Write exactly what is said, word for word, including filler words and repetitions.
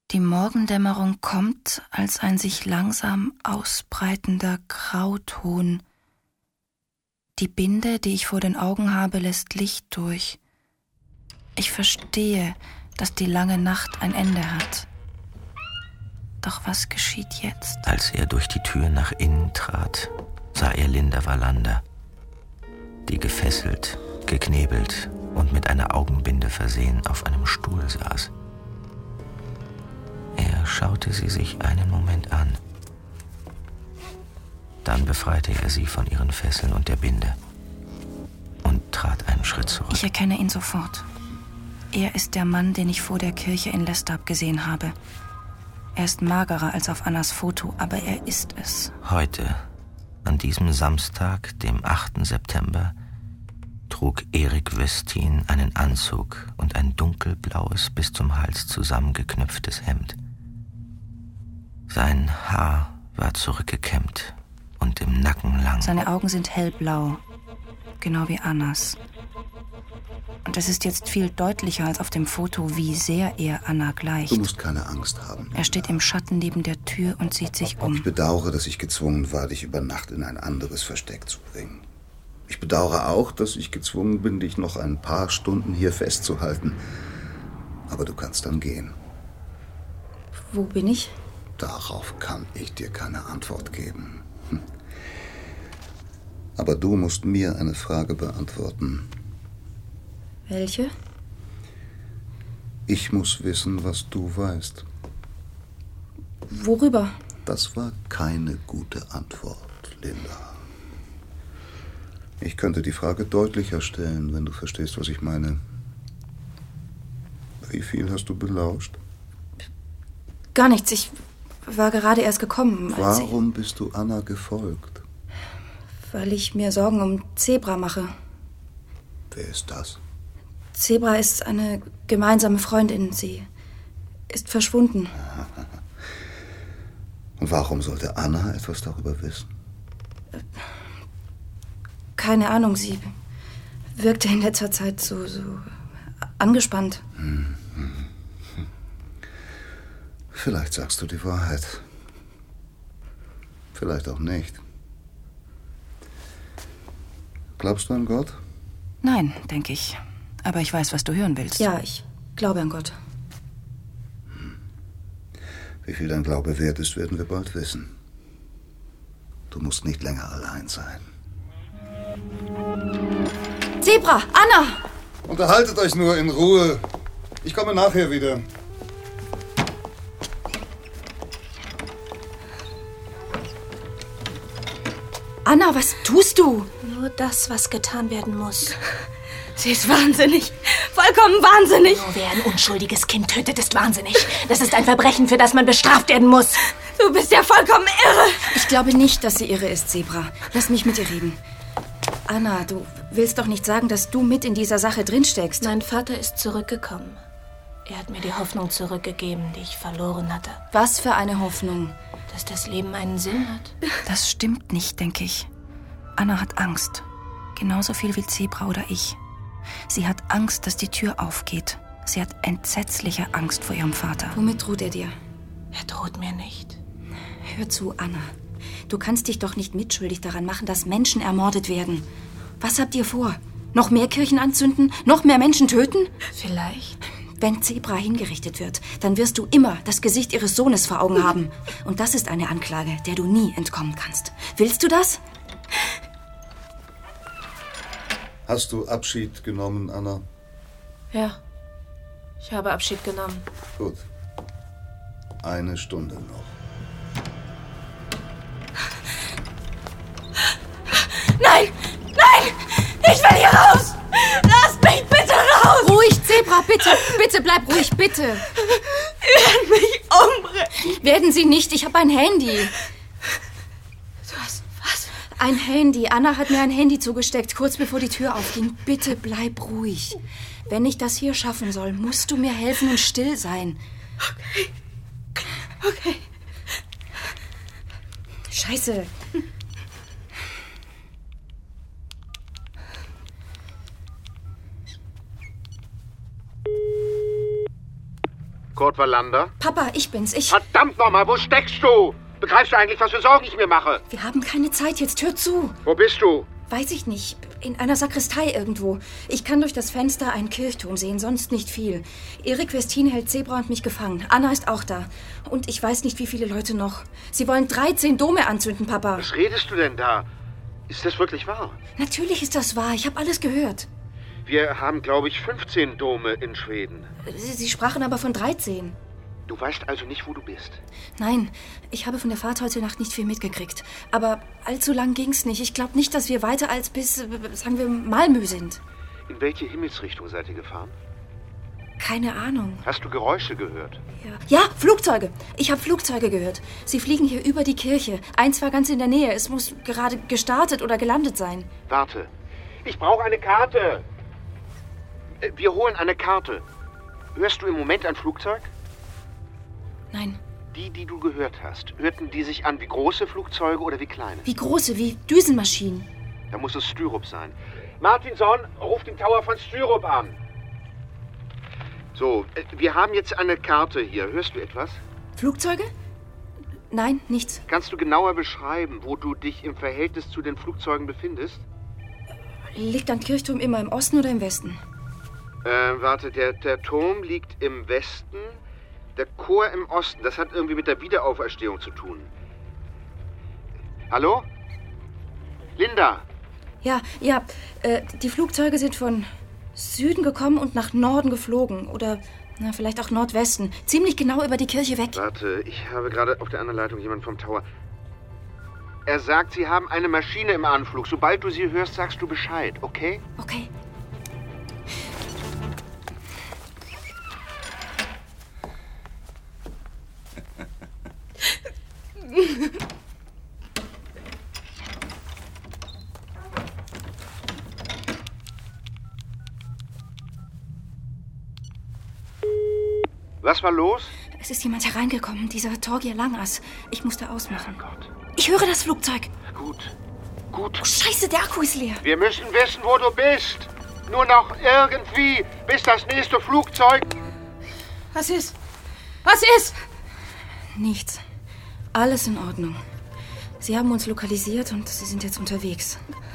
Die Morgendämmerung kommt als ein sich langsam ausbreitender Grauton. Die Binde, die ich vor den Augen habe, lässt Licht durch. Ich verstehe, dass die lange Nacht ein Ende hat. Doch was geschieht jetzt? Als er durch die Tür nach innen trat, sah er Linda Wallander, die gefesselt, geknebelt und mit einer Augenbinde versehen auf einem Stuhl saß. Er schaute sie sich einen Moment an. Dann befreite er sie von ihren Fesseln und der Binde und trat einen Schritt zurück. Ich erkenne ihn sofort. Er ist der Mann, den ich vor der Kirche in Lestab gesehen habe. Er ist magerer als auf Annas Foto, aber er ist es. Heute, an diesem Samstag, dem achten September, trug Erik Westin einen Anzug und ein dunkelblaues, bis zum Hals zusammengeknöpftes Hemd. Sein Haar war zurückgekämmt und im Nacken lang. Seine Augen sind hellblau, genau wie Annas. Und es ist jetzt viel deutlicher als auf dem Foto, wie sehr er Anna gleicht. Du musst keine Angst haben. Er steht im Schatten neben der Tür und sieht sich um. Ich bedauere, dass ich gezwungen war, dich über Nacht in ein anderes Versteck zu bringen. Ich bedauere auch, dass ich gezwungen bin, dich noch ein paar Stunden hier festzuhalten. Aber du kannst dann gehen. Wo bin ich? Darauf kann ich dir keine Antwort geben. Hm. Aber du musst mir eine Frage beantworten. Welche? Ich muss wissen, was du weißt. Worüber? Das war keine gute Antwort, Linda. Ich könnte die Frage deutlicher stellen, wenn du verstehst, was ich meine. Wie viel hast du belauscht? Gar nichts. Ich war gerade erst gekommen. Als Warum bist du Anna gefolgt? Weil ich mir Sorgen um Zebra mache. Wer ist das? Zebra ist eine gemeinsame Freundin. Sie ist verschwunden. Und warum sollte Anna etwas darüber wissen? Keine Ahnung, sie wirkte in letzter Zeit so, so angespannt. Hm, hm. Vielleicht sagst du die Wahrheit. Vielleicht auch nicht. Glaubst du an Gott? Nein, denke ich. Aber ich weiß, was du hören willst. Ja, ich glaube an Gott. Hm. Wie viel dein Glaube wert ist, werden wir bald wissen. Du musst nicht länger allein sein. Zebra! Anna! Unterhaltet euch nur in Ruhe. Ich komme nachher wieder. Anna, was tust du? Nur das, was getan werden muss. Sie ist wahnsinnig. Vollkommen wahnsinnig. Nur wer ein unschuldiges Kind tötet, ist wahnsinnig. Das ist ein Verbrechen, für das man bestraft werden muss. Du bist ja vollkommen irre. Ich glaube nicht, dass sie irre ist, Zebra. Lass mich mit ihr reden. Anna, du willst doch nicht sagen, dass du mit in dieser Sache drinsteckst. Mein Vater ist zurückgekommen. Er hat mir die Hoffnung zurückgegeben, die ich verloren hatte. Was für eine Hoffnung? Dass das Leben einen Sinn hat. Das stimmt nicht, denke ich. Anna hat Angst. Genauso viel wie Zebra oder ich. Sie hat Angst, dass die Tür aufgeht. Sie hat entsetzliche Angst vor ihrem Vater. Womit droht er dir? Er droht mir nicht. Hör zu, Anna. Du kannst dich doch nicht mitschuldig daran machen, dass Menschen ermordet werden. Was habt ihr vor? Noch mehr Kirchen anzünden? Noch mehr Menschen töten? Vielleicht. Wenn Zebra hingerichtet wird, dann wirst du immer das Gesicht ihres Sohnes vor Augen haben. Und das ist eine Anklage, der du nie entkommen kannst. Willst du das? Hast du Abschied genommen, Anna? Ja, ich habe Abschied genommen. Gut. Eine Stunde noch. Nein! Nein! Ich will hier raus! Lasst mich bitte raus! Ruhig, Zebra, bitte! Bitte, bleib ruhig, bitte! Sie werden mich umbringen! Werden Sie nicht, ich habe ein Handy. Du hast was? Ein Handy. Anna hat mir ein Handy zugesteckt, kurz bevor die Tür aufging. Bitte bleib ruhig. Wenn ich das hier schaffen soll, musst du mir helfen und still sein. Okay. Okay. Scheiße. Kurt Wallander? Papa, ich bin's. Ich... Verdammt nochmal, wo steckst du? Begreifst du eigentlich, was für Sorgen ich mir mache? Wir haben keine Zeit, jetzt hör zu. Wo bist du? Weiß ich nicht. In einer Sakristei irgendwo. Ich kann durch das Fenster einen Kirchturm sehen, sonst nicht viel. Erik Westin hält Zebra und mich gefangen. Anna ist auch da. Und ich weiß nicht, wie viele Leute noch. Sie wollen dreizehn Dome anzünden, Papa. Was redest du denn da? Ist das wirklich wahr? Natürlich ist das wahr. Ich habe alles gehört. Wir haben, glaube ich, fünfzehn Dome in Schweden. Sie, Sie sprachen aber von dreizehn. Du weißt also nicht, wo du bist? Nein, ich habe von der Fahrt heute Nacht nicht viel mitgekriegt. Aber allzu lang ging's nicht. Ich glaube nicht, dass wir weiter als bis, sagen wir, Malmö sind. In welche Himmelsrichtung seid ihr gefahren? Keine Ahnung. Hast du Geräusche gehört? Ja, ja, Flugzeuge. Ich habe Flugzeuge gehört. Sie fliegen hier über die Kirche. Eins war ganz in der Nähe. Es muss gerade gestartet oder gelandet sein. Warte. Ich brauche eine Karte. Wir holen eine Karte. Hörst du im Moment ein Flugzeug? Nein. Die, die du gehört hast, hörten die sich an wie große Flugzeuge oder wie kleine? Wie große, wie Düsenmaschinen. Da muss es Styrup sein. Martinson, ruf den Tower von Styrup an. So, wir haben jetzt eine Karte hier. Hörst du etwas? Flugzeuge? Nein, nichts. Kannst du genauer beschreiben, wo du dich im Verhältnis zu den Flugzeugen befindest? Liegt ein Kirchturm immer im Osten oder im Westen? Äh, warte, der, der Turm liegt im Westen, der Chor im Osten. Das hat irgendwie mit der Wiederauferstehung zu tun. Hallo? Linda? Ja, ja, äh, die Flugzeuge sind von Süden gekommen und nach Norden geflogen. Oder na, vielleicht auch Nordwesten. Ziemlich genau über die Kirche weg. Warte, ich habe gerade auf der anderen Leitung jemanden vom Tower. Er sagt, sie haben eine Maschine im Anflug. Sobald du sie hörst, sagst du Bescheid, okay? Okay. Was war los? Es ist jemand hereingekommen, dieser Torgier Langass. Ich musste ausmachen. Oh Gott. Ich höre das Flugzeug. Gut, gut. Oh, Scheiße, der Akku ist leer. Wir müssen wissen, wo du bist. Nur noch irgendwie, bis das nächste Flugzeug... Was ist? Was ist? Nichts. Alles in Ordnung. Sie haben uns lokalisiert und Sie sind jetzt unterwegs.